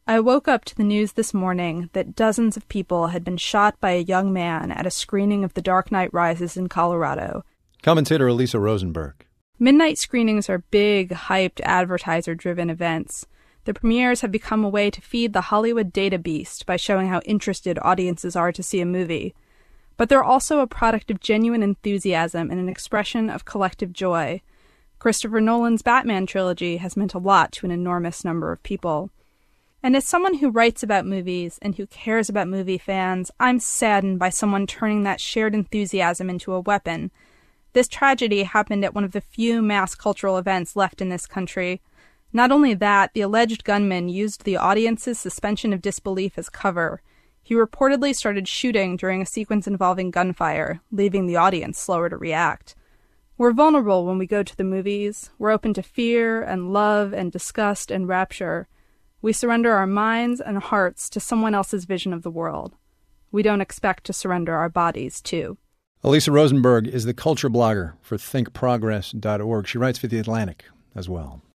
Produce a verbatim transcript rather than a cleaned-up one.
I woke up to the news this morning that dozens of people had been shot by a young man at a screening of The Dark Knight Rises in Colorado. Commentator Elisa Rosenberg. Midnight screenings are big, hyped, advertiser-driven events. The premieres have become a way to feed the Hollywood data beast by showing how interested audiences are to see a movie. But they're also a product of genuine enthusiasm and an expression of collective joy. Christopher Nolan's Batman trilogy has meant a lot to an enormous number of people. And as someone who writes about movies and who cares about movie fans, I'm saddened by someone turning that shared enthusiasm into a weapon. This tragedy happened at one of the few mass cultural events left in this country. Not only that, the alleged gunman used the audience's suspension of disbelief as cover. He reportedly started shooting during a sequence involving gunfire, leaving the audience slower to react. We're vulnerable when we go to the movies. We're open to fear and love and disgust and rapture. We surrender our minds and hearts to someone else's vision of the world. We don't expect to surrender our bodies, too. Elisa Rosenberg is the culture blogger for think progress dot org. She writes for The Atlantic as well.